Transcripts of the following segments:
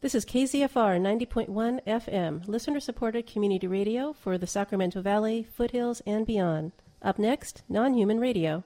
This is KZFR 90.1 FM, listener-supported community radio for the Sacramento Valley, foothills, and beyond. Up next, Non-Human Radio.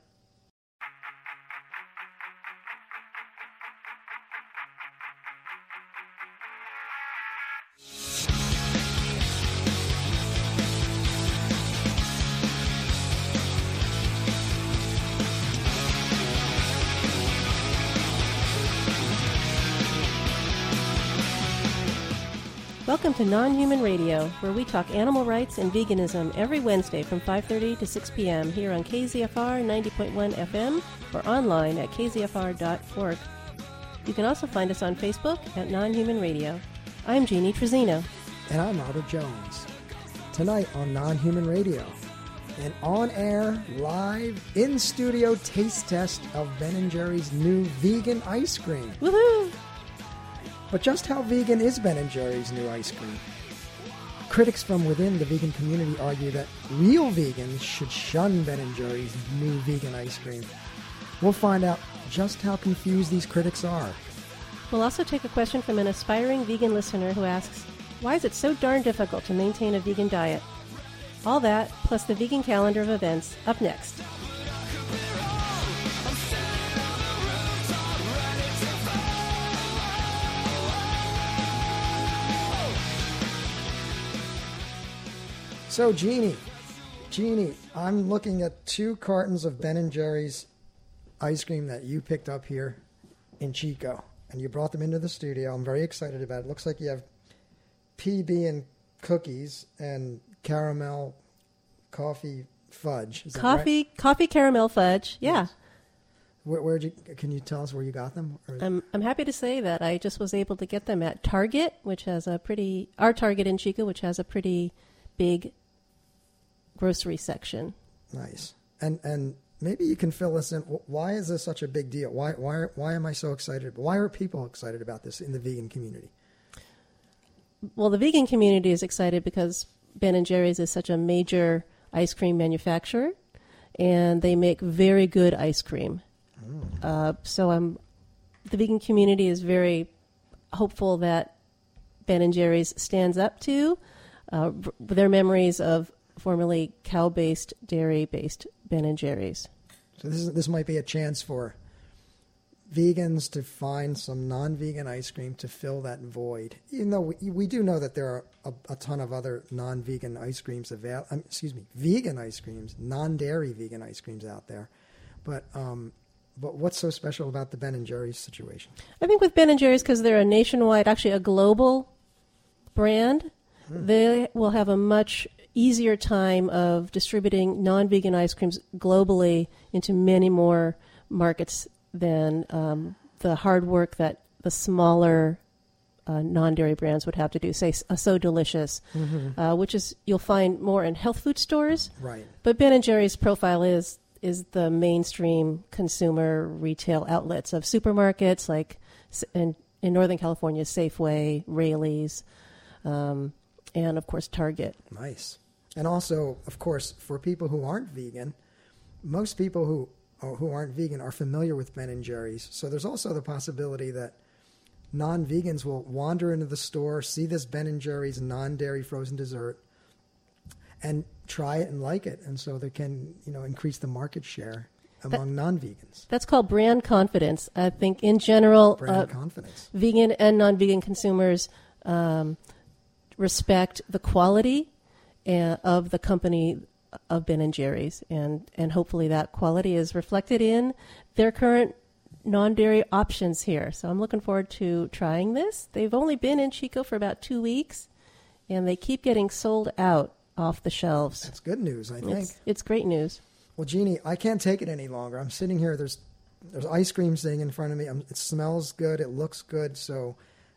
Welcome to Non-Human Radio, where we talk animal rights and veganism every Wednesday from 5:30 to 6 p.m. here on KZFR 90.1 FM or online at kzfr.org. You can also find us on Facebook at Non-Human Radio. I'm Jeannie Trezino. And I'm Robert Jones. Tonight on Non-Human Radio, an on-air, live, in-studio taste test of Ben & Jerry's new vegan ice cream. Woohoo! But just how vegan is Ben & Jerry's new ice cream? Critics from within the vegan community argue that real vegans should shun Ben & Jerry's new vegan ice cream. We'll find out just how confused these critics are. We'll also take a question from an aspiring vegan listener who asks, why is it so darn difficult to maintain a vegan diet? All that, plus the vegan calendar of events, up next. So, Jeannie, I'm looking at 2 cartons of Ben & Jerry's ice cream that you picked up here in Chico, and you brought them into the studio. I'm very excited about it. Looks like you have PB and cookies and caramel coffee fudge. Is that right? Coffee caramel fudge, yeah. Yes. Can you tell us where you got them? I'm happy to say that I just was able to get them at Target, which has our Target in Chico, which has a pretty big grocery section. Nice. And maybe you can fill us in. Why is this such a big deal? Why am I so excited? Why are people excited about this in the vegan community? Well, the vegan community is excited because Ben & Jerry's is such a major ice cream manufacturer, and they make very good ice cream. So the vegan community is very hopeful that Ben & Jerry's stands up to their memories of formerly cow-based, dairy-based Ben & Jerry's. So this might be a chance for vegans to find some non-vegan ice cream to fill that void. Even though we do know that there are a ton of other non-vegan ice creams vegan ice creams, non-dairy vegan ice creams out there. But what's so special about the Ben & Jerry's situation? I think with Ben & Jerry's, because they're a nationwide, actually a global brand, they will have a much easier time of distributing non-vegan ice creams globally into many more markets than the hard work that the smaller non-dairy brands would have to do. Say, So Delicious, which is you'll find more in health food stores. Right. But Ben & Jerry's profile is the mainstream consumer retail outlets of supermarkets like in Northern California, Safeway, Raley's, and, of course, Target. Nice. And also, of course, for people who aren't vegan, most people who aren't vegan are familiar with Ben & Jerry's. So there's also the possibility that non-vegans will wander into the store, see this Ben & Jerry's non-dairy frozen dessert, and try it and like it. And so they can, increase the market share among non-vegans. That's called brand confidence. I think in general, brand confidence. Vegan and non-vegan consumers respect the quality of the company of Ben & Jerry's, and hopefully that quality is reflected in their current non-dairy options here. So I'm looking forward to trying this. They've only been in Chico for about 2 weeks, and they keep getting sold out off the shelves. That's good news, I think. It's great news. Well, Jeannie, I can't take it any longer. I'm sitting here. There's ice cream sitting in front of me. It smells good. It looks good. So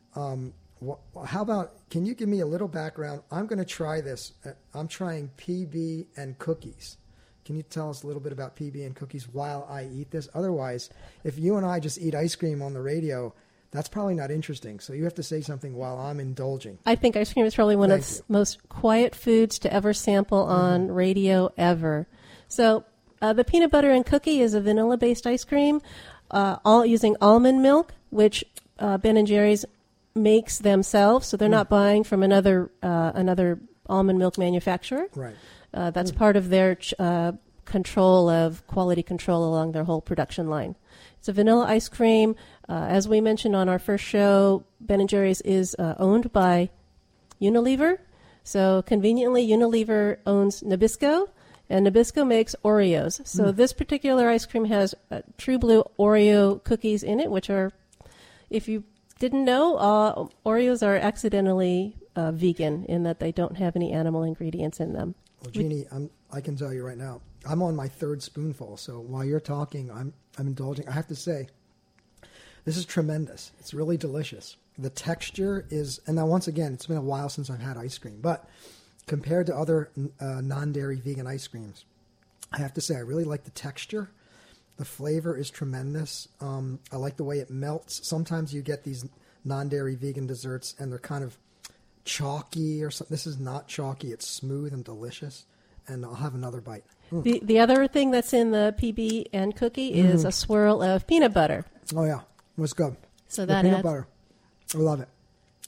how about, can you give me a little background? I'm going to try this. I'm trying PB and cookies. Can you tell us a little bit about PB and cookies while I eat this? Otherwise, if you and I just eat ice cream on the radio, that's probably not interesting. So you have to say something while I'm indulging. I think ice cream is probably one of the most quiet foods to ever sample on radio ever. So the peanut butter and cookie is a vanilla-based ice cream, all using almond milk, which Ben & Jerry's makes themselves, so they're not buying from another almond milk manufacturer. Right. That's part of their control of quality control along their whole production line. It's a vanilla ice cream. As we mentioned on our first show, Ben & Jerry's is owned by Unilever. So conveniently, Unilever owns Nabisco, and Nabisco makes Oreos. So this particular ice cream has True Blue Oreo cookies in it, which are, if you didn't know, Oreos are accidentally vegan in that they don't have any animal ingredients in them. Well, Jeannie, I can tell you right now, I'm on my third spoonful. So while you're talking, I'm indulging. I have to say, this is tremendous. It's really delicious. The texture is, and now once again, it's been a while since I've had ice cream, but compared to other non-dairy vegan ice creams, I have to say I really like the texture. The flavor is tremendous. I like the way it melts. Sometimes you get these non-dairy vegan desserts and they're kind of chalky or something. This is not chalky. It's smooth and delicious. And I'll have another bite. The other thing that's in the PB and cookie is a swirl of peanut butter. Oh yeah, it was good. So the that peanut adds, butter, I love it.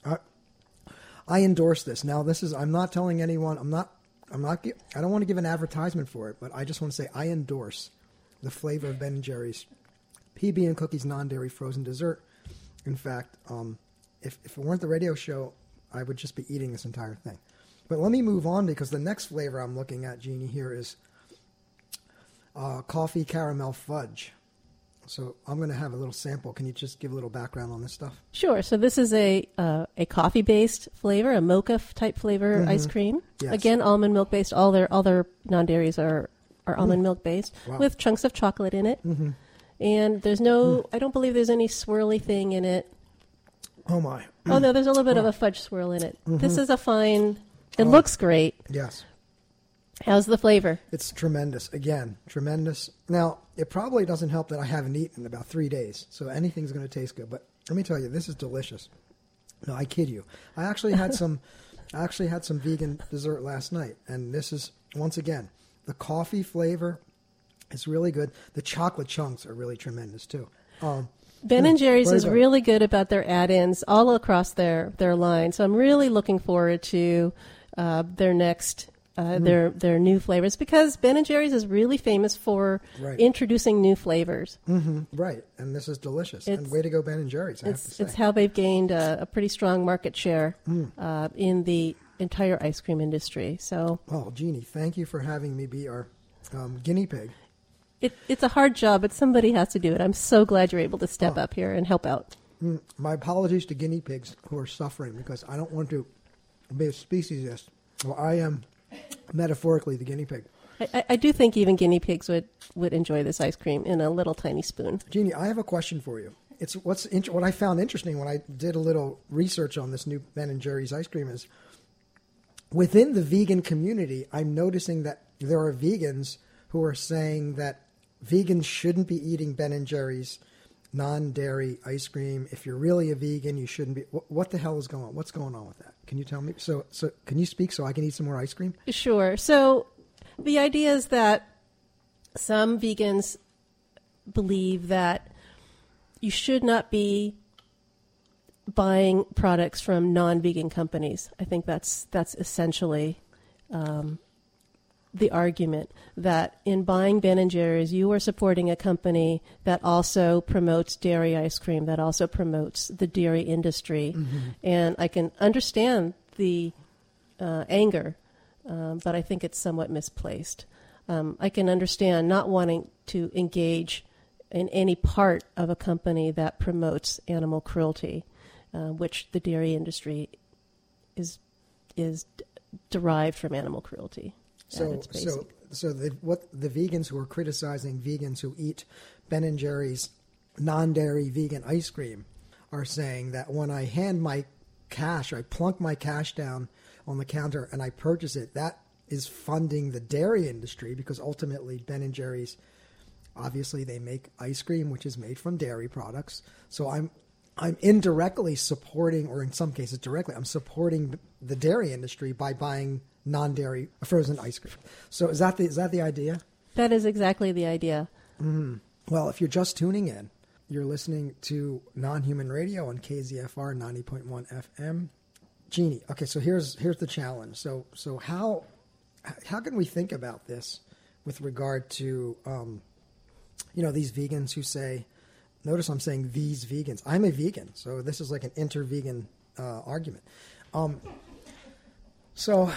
I endorse this. Now this is. I'm not telling anyone. I don't want to give an advertisement for it, but I just want to say I endorse the flavor of Ben & Jerry's PB and Cookies non-dairy frozen dessert. In fact, if it weren't the radio show, I would just be eating this entire thing. But let me move on because the next flavor I'm looking at, Jeannie, here is coffee caramel fudge. So I'm going to have a little sample. Can you just give a little background on this stuff? Sure. So this is a coffee-based flavor, a mocha-type flavor ice cream. Yes. Again, almond milk-based. All their non-dairies are almond milk-based with chunks of chocolate in it. And there's no, I don't believe there's any swirly thing in it. Oh, my. Oh, no, there's a little bit of a fudge swirl in it. This is a fine, it looks great. Yes. How's the flavor? It's tremendous. Again, tremendous. Now, it probably doesn't help that I haven't eaten in about 3 days, so anything's going to taste good. But let me tell you, this is delicious. No, I kid you. I actually had some vegan dessert last night, and this is, once again, the coffee flavor is really good. The chocolate chunks are really tremendous, too. Ben & Jerry's is good. really good about their add-ins all across their line. So I'm really looking forward to their next their new flavors because Ben & Jerry's is really famous for introducing new flavors. Right, and this is delicious. And way to go, Ben & Jerry's, I have to say. It's how they've gained a pretty strong market share in the entire ice cream industry. So, well, Jeannie, thank you for having me be our guinea pig. It's a hard job, but somebody has to do it. I'm so glad you're able to step up here and help out. My apologies to guinea pigs who are suffering because I don't want to be a speciesist. Well, I am metaphorically the guinea pig. I do think even guinea pigs would enjoy this ice cream in a little tiny spoon. Jeannie, I have a question for you. It's what I found interesting when I did a little research on this new Ben & Jerry's ice cream is within the vegan community, I'm noticing that there are vegans who are saying that vegans shouldn't be eating Ben & Jerry's non-dairy ice cream. If you're really a vegan, you shouldn't be. What the hell is going on? What's going on with that? Can you tell me? So can you speak so I can eat some more ice cream? Sure. So the idea is that some vegans believe that you should not be buying products from non-vegan companies. I think that's essentially the argument that in buying Ben & Jerry's, you are supporting a company that also promotes dairy ice cream, that also promotes the dairy industry. And I can understand the anger, but I think it's somewhat misplaced. I can understand not wanting to engage in any part of a company that promotes animal cruelty, which the dairy industry is derived from animal cruelty. So what the vegans who are criticizing vegans who eat Ben & Jerry's non-dairy vegan ice cream are saying that when I hand my cash, I plunk my cash down on the counter and I purchase it, that is funding the dairy industry because ultimately Ben & Jerry's, obviously they make ice cream which is made from dairy products. So I'm indirectly supporting, or in some cases directly, I'm supporting the dairy industry by buying non-dairy frozen ice cream. So is that the idea? That is exactly the idea. Well, if you're just tuning in, You're listening to Non-Human Radio on KZFR 90.1 FM. Jeannie, okay, so here's the challenge. So how can we think about this with regard to these vegans who say, notice I'm saying these vegans. I'm a vegan, so this is like an inter-vegan argument. So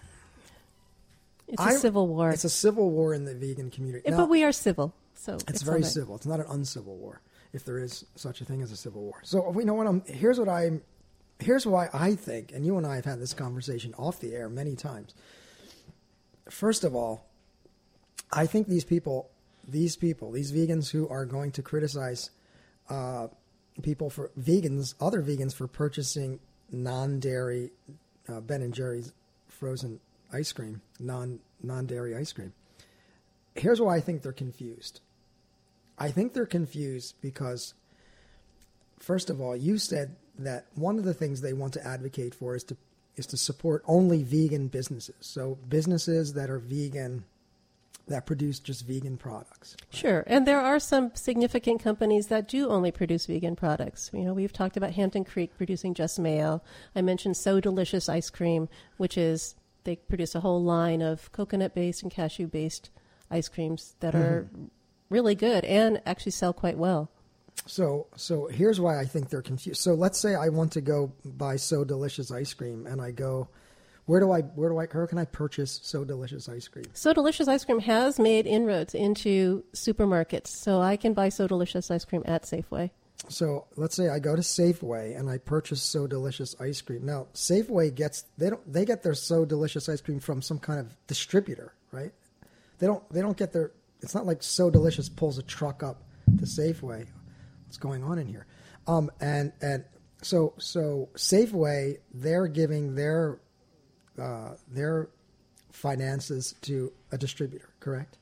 it's a civil war. It's a civil war in the vegan community. But we are civil, so it's very civil. It's not an uncivil war, if there is such a thing as a civil war. So we know what here's why I think, and you and I have had this conversation off the air many times. First of all, I think these vegans who are going to criticize other vegans for purchasing non-dairy Ben & Jerry's frozen ice cream, non-dairy ice cream. Here's why I think they're confused. I think they're confused because, first of all, you said that one of the things they want to advocate for is to support only vegan businesses. So businesses that are vegan, that produce just vegan products. Sure. And there are some significant companies that do only produce vegan products. We've talked about Hampton Creek producing Just Mayo. I mentioned So Delicious Ice Cream, which is they produce a whole line of coconut-based and cashew-based ice creams that are really good and actually sell quite well. So here's why I think they're confused. So let's say I want to go buy So Delicious ice cream, and I go, where can I purchase So Delicious ice cream? So Delicious ice cream has made inroads into supermarkets, so I can buy So Delicious ice cream at Safeway. So let's say I go to Safeway and I purchase So Delicious ice cream. Now Safeway they get their So Delicious ice cream from some kind of distributor, right? They don't get their. It's not like So Delicious pulls a truck up to Safeway. What's going on in here? And so Safeway, they're giving their finances to a distributor, correct?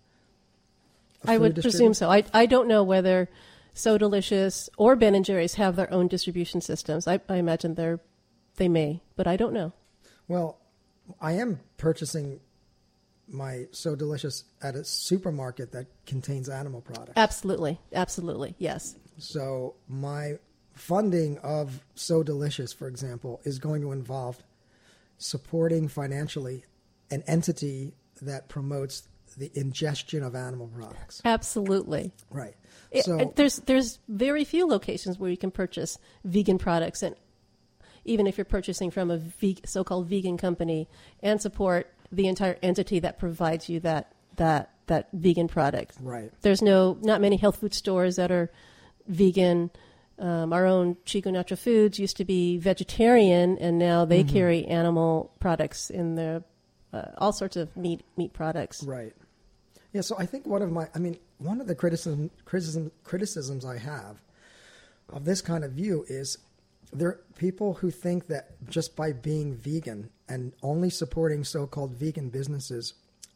I would presume so. I don't know whether So Delicious or Ben & Jerry's have their own distribution systems. I imagine they may, but I don't know. Well, I am purchasing my So Delicious at a supermarket that contains animal products. Absolutely, yes. So my funding of So Delicious, for example, is going to involve supporting financially an entity that promotes the ingestion of animal products. Absolutely. Right. So there's very few locations where you can purchase vegan products, and even if you're purchasing from a so-called vegan company, and support the entire entity that provides you that vegan product. Right. There's not many health food stores that are vegan. Our own Chico Natural Foods used to be vegetarian, and now they carry animal products in their all sorts of meat products. Right. Yeah. So I think one of the criticisms I have of this kind of view is there are people who think that just by being vegan and only supporting so-called vegan businesses,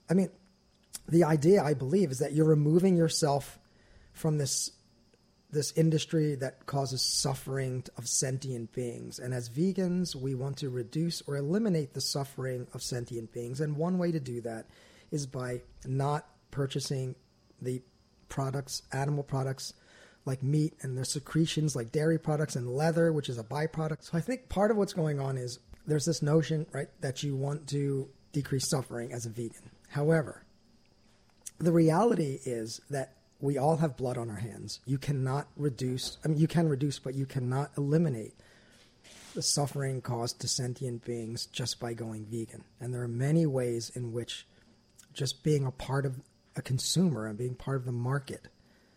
the idea, I believe, is that you're removing yourself from this industry that causes suffering of sentient beings. And as vegans, we want to reduce or eliminate the suffering of sentient beings. And one way to do that is by not purchasing the products, animal products, like meat and their secretions, like dairy products and leather, which is a byproduct. So I think part of what's going on is there's this notion, right, that you want to decrease suffering as a vegan. However, the reality is that we all have blood on our hands. You cannot reduce, you can reduce, but you cannot eliminate the suffering caused to sentient beings just by going vegan. And there are many ways in which just being a part of a consumer and being part of the market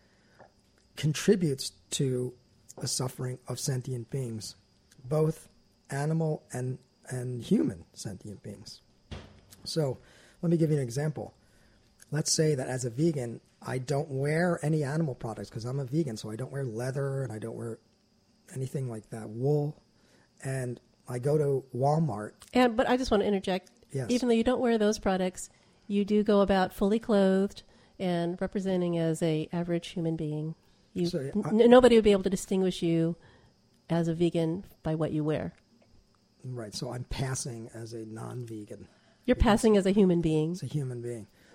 contributes to the suffering of sentient beings, both animal and human sentient beings. So let me give you an example. Let's say that as a vegan, I don't wear any animal products because I'm a vegan, so I don't wear leather and I don't wear anything like that, wool. And I go to Walmart. But I just want to interject. Yes. Even though you don't wear those products, you do go about fully clothed and representing as a average human being. Nobody would be able to distinguish you as a vegan by what you wear. Right. So I'm passing as a non-vegan. You're passing as a human being. As a human being.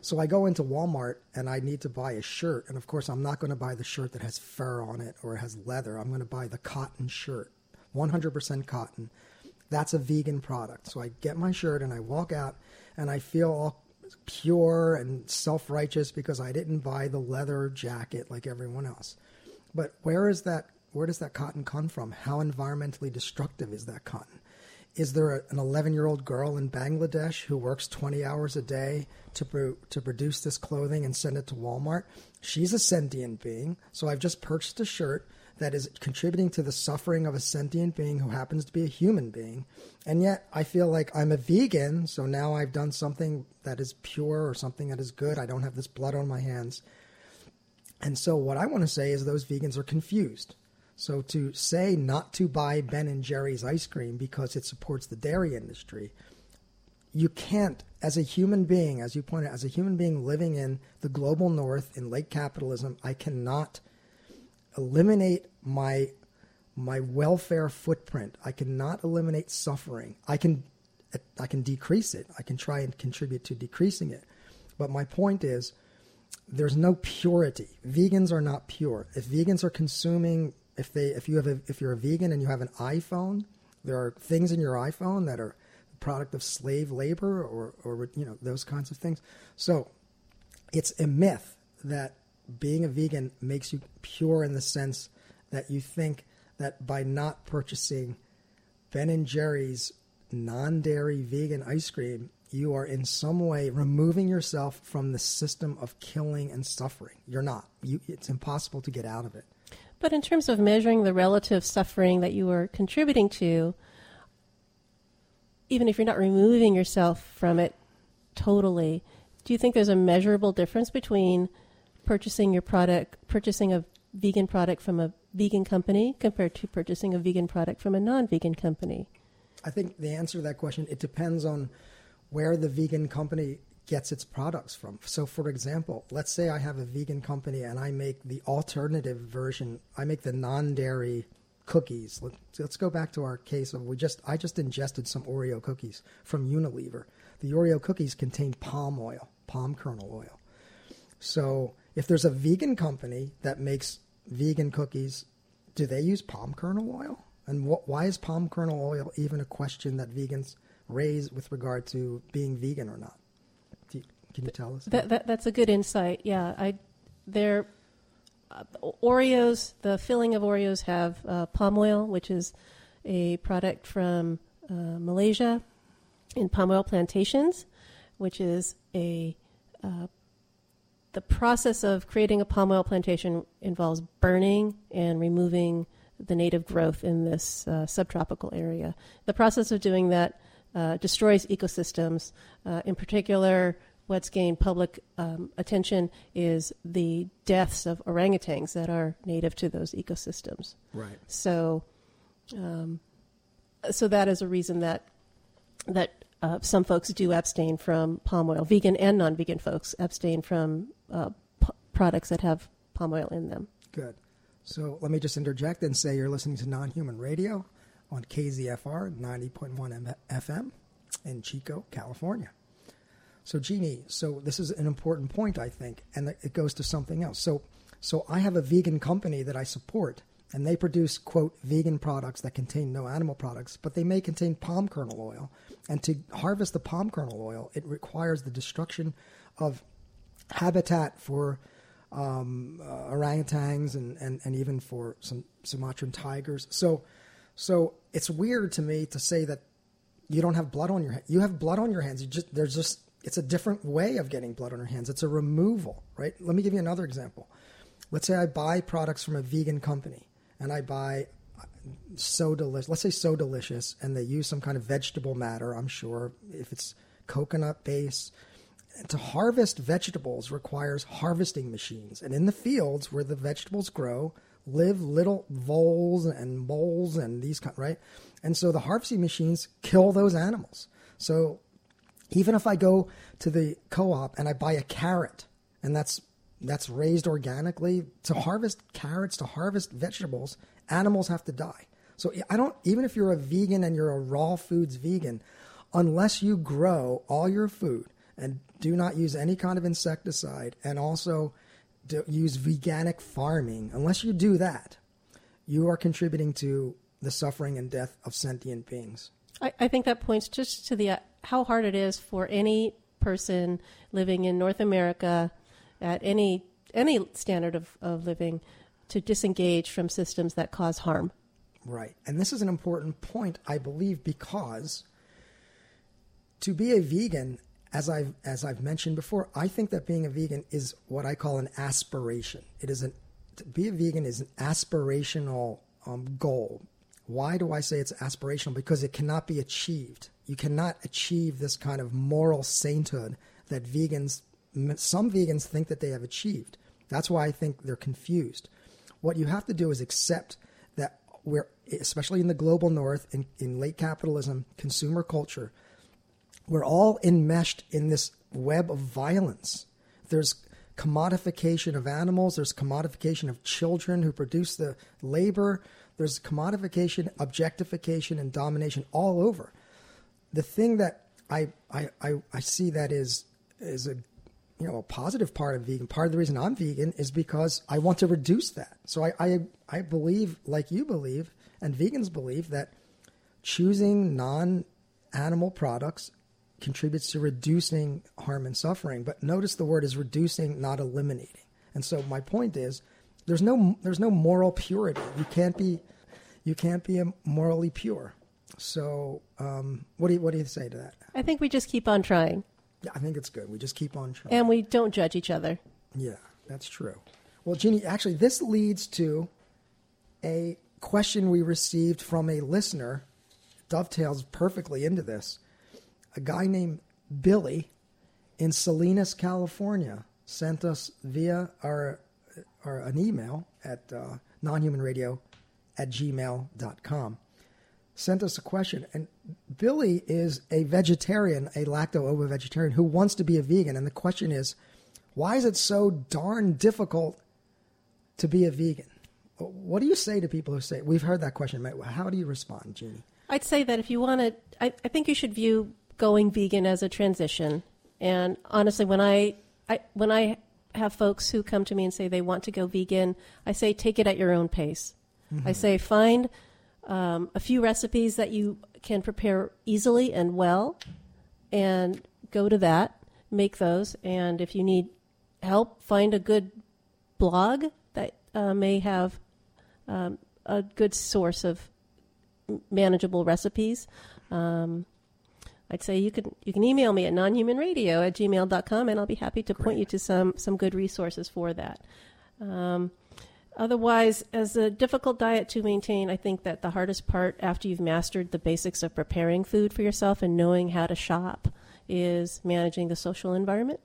So I go into Walmart and I need to buy a shirt. And of course, I'm not going to buy the shirt that has fur on it or has leather. I'm going to buy the cotton shirt, 100% cotton. That's a vegan product. So I get my shirt and I walk out and I feel all pure and self-righteous because I didn't buy the leather jacket like everyone else. But where does that cotton come from? How environmentally destructive is that cotton? Is there an 11-year-old girl in Bangladesh who works 20 hours a day to produce this clothing and send it to Walmart? She's a sentient being. So I've just purchased a shirt that is contributing to the suffering of a sentient being who happens to be a human being. And yet I feel like I'm a vegan, so now I've done something that is pure or something that is good. I don't have this blood on my hands. And so what I want to say is those vegans are confused. So to say not to buy Ben & Jerry's ice cream because it supports the dairy industry, you can't, as a human being, as you pointed out, as a human being living in the global north in late capitalism, I cannot eliminate my welfare footprint. I cannot eliminate suffering. I can decrease it. I can try and contribute to decreasing it. But my point is, there's no purity. Vegans are not pure. If vegans are consuming, if you're a vegan and you have an iPhone, there are things in your iPhone that are the product of slave labor or those kinds of things. So it's a myth that being a vegan makes you pure in the sense that you think that by not purchasing Ben & Jerry's non-dairy vegan ice cream, you are in some way removing yourself from the system of killing and suffering. You're not. It's impossible to get out of it. But in terms of measuring the relative suffering that you are contributing to, even if you're not removing yourself from it totally, do you think there's a measurable difference between purchasing a vegan product from a vegan company compared to purchasing a vegan product from a non-vegan company? I think the answer to that question, it depends on where the vegan company gets its products from. So, for example, let's say I have a vegan company and I make the alternative version. I make the non-dairy cookies. Let's go back to our case of I just ingested some Oreo cookies from Unilever. The Oreo cookies contain palm oil, palm kernel oil. So if there's a vegan company that makes vegan cookies, do they use palm kernel oil? And why is palm kernel oil even a question that vegans raise with regard to being vegan or not? Can you tell us? That's a good insight. Yeah, Oreos. The filling of Oreos have palm oil, which is a product from Malaysia, in palm oil plantations, which is the process of creating a palm oil plantation involves burning and removing the native growth in this subtropical area. The process of doing that destroys ecosystems. In particular, what's gained public attention is the deaths of orangutans that are native to those ecosystems. Right. So that is a reason that some folks do abstain from palm oil. Vegan and non-vegan folks abstain from products that have palm oil in them. Good. So let me just interject and say you're listening to Non-Human Radio on KZFR 90.1 FM in Chico, California. So Jeannie, this is an important point, I think, and it goes to something else. So I have a vegan company that I support, and they produce, quote, vegan products that contain no animal products, but they may contain palm kernel oil. And to harvest the palm kernel oil, it requires the destruction of habitat for orangutans and even for some Sumatran tigers. So it's weird to me to say that you don't have blood on your hands. You have blood on your hands. It's a different way of getting blood on your hands. It's a removal, right? Let me give you another example. Let's say I buy products from a vegan company and I buy So Delicious. Let's say So Delicious, and they use some kind of vegetable matter, I'm sure, if it's coconut base. To harvest vegetables requires harvesting machines. And in the fields where the vegetables grow live little voles and moles and these kind, right? And so the harvesting machines kill those animals. So even if I go to the co-op and I buy a carrot, and that's raised organically, to harvest carrots, to harvest vegetables, animals have to die. So even if you're a vegan and you're a raw foods vegan, unless you grow all your food and do not use any kind of insecticide, and also use veganic farming, unless you do that, you are contributing to the suffering and death of sentient beings. I think that points just to the how hard it is for any person living in North America at any standard of living to disengage from systems that cause harm. Right. And this is an important point, I believe, because to be a vegan, as I've mentioned before, I think that being a vegan is what I call an aspiration. To be a vegan is an aspirational goal. Why do I say it's aspirational? Because it cannot be achieved. You cannot achieve this kind of moral sainthood that some vegans think that they have achieved. That's why I think they're confused. What you have to do is accept that we're, especially in the global north, in late capitalism, consumer culture, we're all enmeshed in this web of violence. There's commodification of animals. There's commodification of children who produce the labor. There's commodification, objectification, and domination all over. The thing that I see that is a positive part of vegan. Part of the reason I'm vegan is because I want to reduce that. So I believe, like you believe, and vegans believe, that choosing non-animal products contributes to reducing harm and suffering. But notice the word is reducing, not eliminating. And so my point is, there's no moral purity. You can't be morally pure. So what do you say to that? I think we just keep on trying. Yeah, I think it's good. We just keep on trying. And we don't judge each other. Yeah, that's true. Well, Jeannie, actually, this leads to a question we received from a listener. Dovetails perfectly into this. A guy named Billy in Salinas, California, sent us via an email at nonhumanradio@gmail.com. Sent us a question. And Billy is a vegetarian, a lacto-ovo vegetarian who wants to be a vegan. And the question is, why is it so darn difficult to be a vegan? What do you say to people who say, we've heard that question. How do you respond, Jeannie? I'd say that if you want to, I think you should view going vegan as a transition. And honestly, when I have folks who come to me and say they want to go vegan, I say take it at your own pace. Mm-hmm. I say find a few recipes that you can prepare easily and well, and go to that, make those. And if you need help, find a good blog that may have a good source of manageable recipes. I'd say you can email me at nonhumanradio@gmail.com, and I'll be happy to point you to some good resources for that. Otherwise, as a difficult diet to maintain, I think that the hardest part after you've mastered the basics of preparing food for yourself and knowing how to shop is managing the social environment.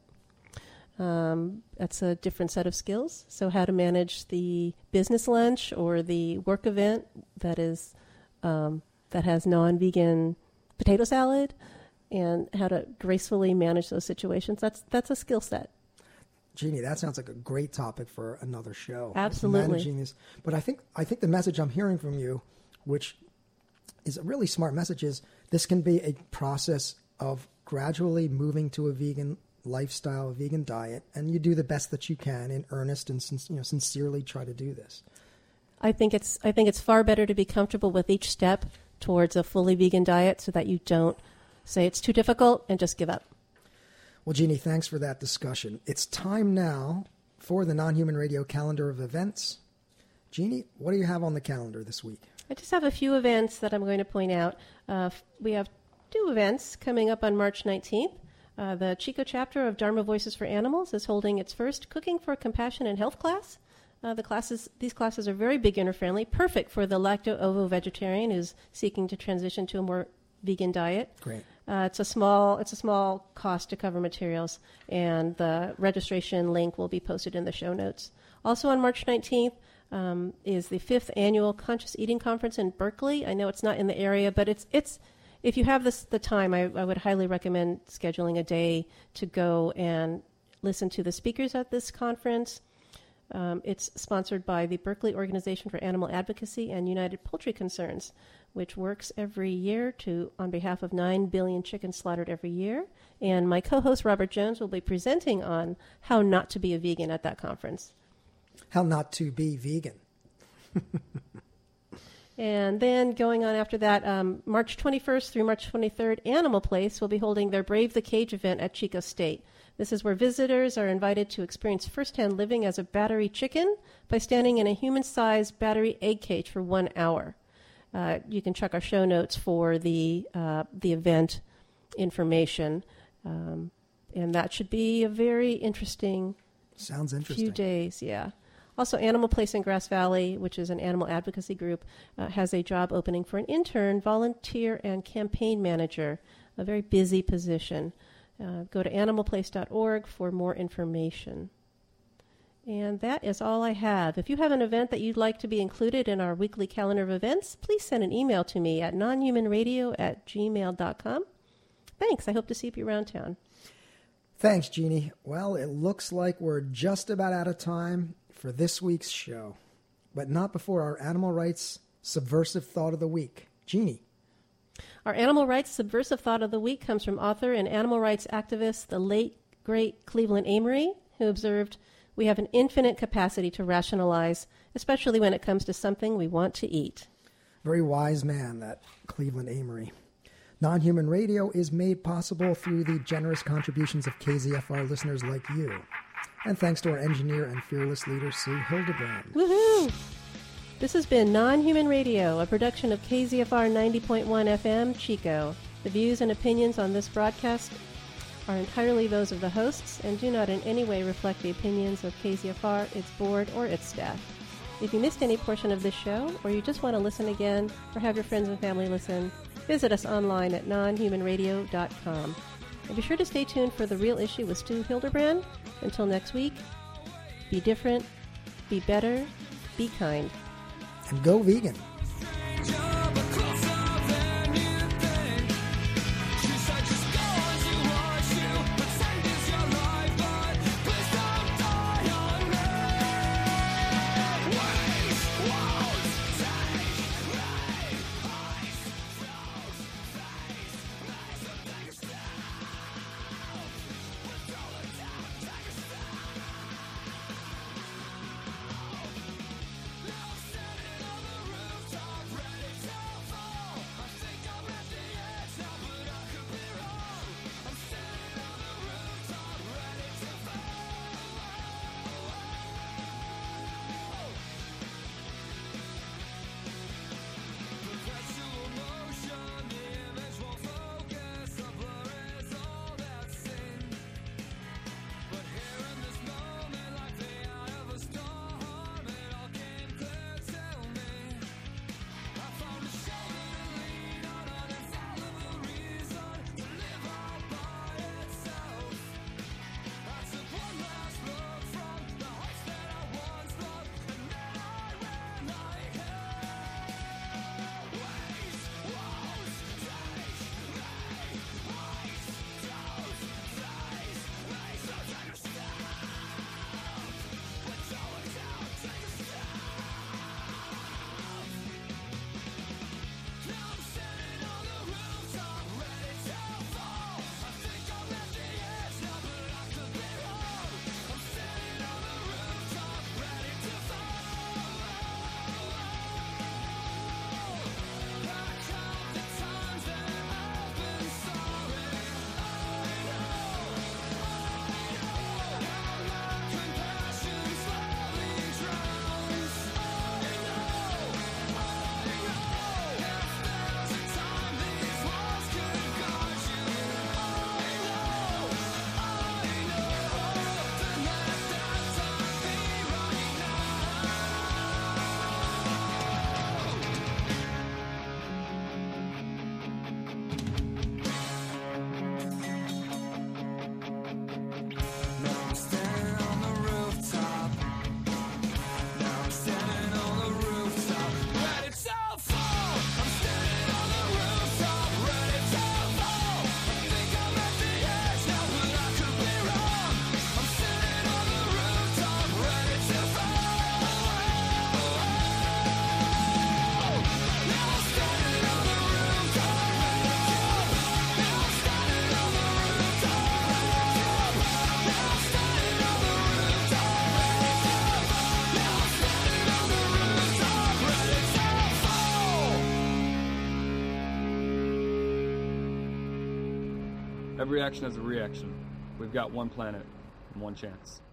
That's a different set of skills. So how to manage the business lunch or the work event that is that has non-vegan potato salad, and how to gracefully manage those situations. That's a skill set. Jeannie, that sounds like a great topic for another show. Absolutely. Managing this. But I think the message I'm hearing from you, which is a really smart message, is this can be a process of gradually moving to a vegan lifestyle, a vegan diet, and you do the best that you can in earnest and sincerely try to do this. I think it's far better to be comfortable with each step towards a fully vegan diet so that you don't say it's too difficult and just give up. Well, Jeannie, thanks for that discussion. It's time now for the Non-Human Radio calendar of events. Jeannie, what do you have on the calendar this week? I just have a few events that I'm going to point out. We have 2 events coming up on March 19th. The Chico chapter of Dharma Voices for Animals is holding its first Cooking for Compassion and Health class. These classes are very beginner-friendly, perfect for the lacto-ovo vegetarian who's seeking to transition to a more vegan diet. Great. It's a small cost to cover materials, and the registration link will be posted in the show notes. Also on March 19th is the 5th annual Conscious Eating Conference in Berkeley. I know it's not in the area, but it's if you have the time, I would highly recommend scheduling a day to go and listen to the speakers at this conference. It's sponsored by the Berkeley Organization for Animal Advocacy and United Poultry Concerns. which works every year on behalf of 9 billion chickens slaughtered every year. And my co-host Robert Jones will be presenting on how not to be a vegan at that conference. How not to be vegan. And then going on after that, March 21st through March 23rd, Animal Place will be holding their Brave the Cage event at Chico State. This is where visitors are invited to experience firsthand living as a battery chicken by standing in a human-sized battery egg cage for 1 hour. You can check our show notes for the event information. And that should be a very interesting, Sounds interesting. few days, yeah. Also, Animal Place in Grass Valley, which is an animal advocacy group, has a job opening for an intern, volunteer, and campaign manager, a very busy position. Go to animalplace.org for more information. And that is all I have. If you have an event that you'd like to be included in our weekly calendar of events, please send an email to me at nonhumanradio@gmail.com. Thanks. I hope to see you around town. Thanks, Jeannie. Well, it looks like we're just about out of time for this week's show, but not before our animal rights subversive thought of the week. Jeannie. Our animal rights subversive thought of the week comes from author and animal rights activist, the late, great Cleveland Amory, who observed, "We have an infinite capacity to rationalize, especially when it comes to something we want to eat." Very wise man, that Cleveland Amory. Non-Human Radio is made possible through the generous contributions of KZFR listeners like you. And thanks to our engineer and fearless leader, Sue Hildebrand. Woohoo! This has been Non-Human Radio, a production of KZFR 90.1 FM, Chico. The views and opinions on this broadcast are entirely those of the hosts and do not in any way reflect the opinions of KZFR, its board, or its staff. If you missed any portion of this show, or you just want to listen again, or have your friends and family listen, visit us online at nonhumanradio.com. And be sure to stay tuned for The Real Issue with Stu Hildebrand. Until next week, be different, be better, be kind. And go vegan. Every action has a reaction. We've got one planet and one chance.